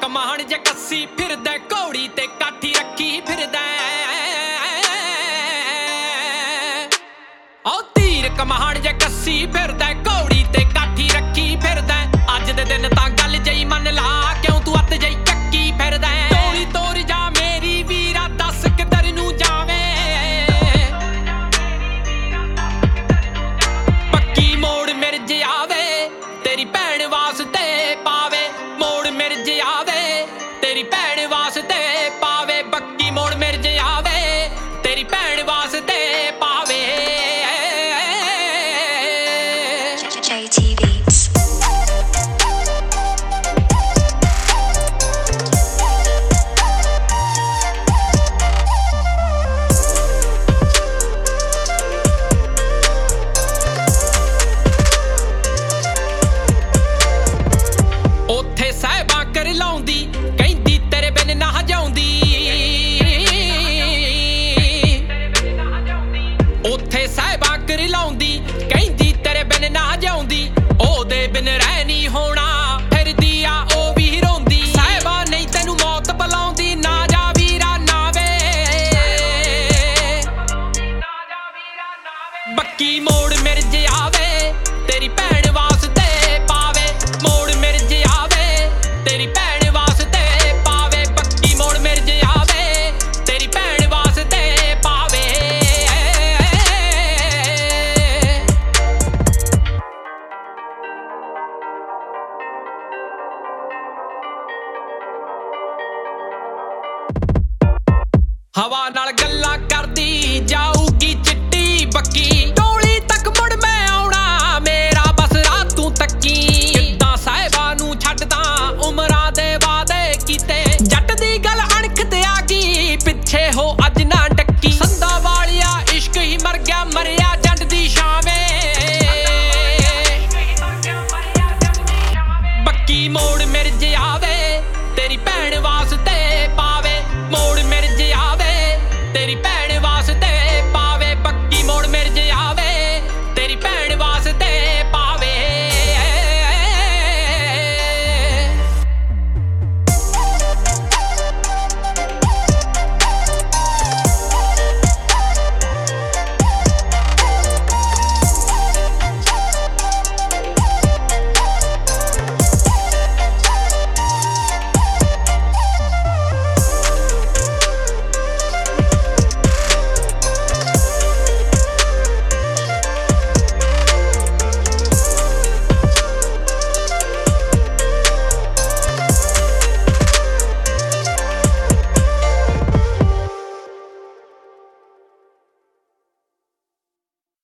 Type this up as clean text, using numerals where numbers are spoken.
ਕਮਾਣ ਜੇ ਕੱਸੀ ਫਿਰਦਾ ਘੋੜੀ ਤੇ ਕਾਠੀ ਰੱਖੀ ਫਿਰਦਾ ਓ ਧੀਰ ਕਮਾਣ ਜੇ ਕੱਸੀ ਫਿਰਦਾ ਘੋੜੀ ਤੇ ਕਾਠੀ ਰੱਖੀ ਫਿਰਦਾ ਅੱਜ ਦੇ ਦਿਨ ਤਾਂ ਗੱਲ ਜਈ ਮੰਨ ਲਾ ਕਿਉਂ ਤੂੰ ਅੱਤ ਜਈ ਚੱਕੀ ਫਿਰਦਾ ਤੋਰੀ ਤੋਰ ਜਾ ਮੇਰੀ ਵੀਰਾ ਦੱਸ ਕਿੱਧਰ ਨੂੰ ਜਾਵੇ ਪੱਕੀ ਮੋੜ ਮਿਰਜ ਆਵੇ ਤੇਰੀ ਭੈਣ ਵਾਸਤੇ ਪਾਵੇ ਮੋੜ ਮਿਰਜ ਆਵੇ ਤੇਰੀ ਭੈਣ ਵਾਸਤੇ ਪਾਵੇ ਪੱਕੀ ਮੋੜ ਮਿਰਜ ਆਵੇ ਤੇਰੀ ਭੈਣ ਵਾਸਤੇ ਪਾਵੇ JT Beats ਉੱਥੇ ਸਾਹਿਬਾਂ ਕਰ ਲਾਉਂਦੀ ਕਹਿੰਦੀ ਤੇਰੇ ਬਿਨ ਨਾ ਜਾਉਂਦੀ ਉੱਥੇ ਸਾਹਿਬਾਂ ਕਰ ਲਾਉਂਦੀ ਕਹਿੰਦੀ ਤੇਰੇ ਬਿਨ ਨਾ ਜਾਉਂਦੀ ਉਹਦੇ ਬਿਨ ਰਹਿ ਨਹੀਂ ਹੋਣਾ ਫਿਰਦੀ ਆ ਉਹ ਵੀ ਰੋਂਦੀ ਸਾਹਿਬਾਂ ਨਹੀਂ ਤੈਨੂੰ ਮੌਤ ਬੁਲਾਉਂਦੀ ਨਾ ਜਾ ਵੀਰਾ ਨਾ ਵੇ ਬੱਕੀ ਮੋੜ ਮਿਰਜ ਆਵੇ ਤੇਰੀ ਭੈਣ ਵਾਸਤੇ ਪਾਵੇ ਮੋੜ ਮਿਰਜ ਆਵੇ ਤੇਰੀ ਭੈਣ ਵਾਸਤੇ ਪਾਵੇ ਬੱਕੀ ਮੋੜ ਮਿਰਜ ਆਵੇ ਤੇਰੀ ਭੈਣ ਵਾਸਤੇ ਪਾਵੇ ਹਵਾ ਨਾਲ ਗੱਲਾਂ ਕਰਦੀ ਜਾਊਗੀ ਚਿੱਟੀ ਬੱਕੀ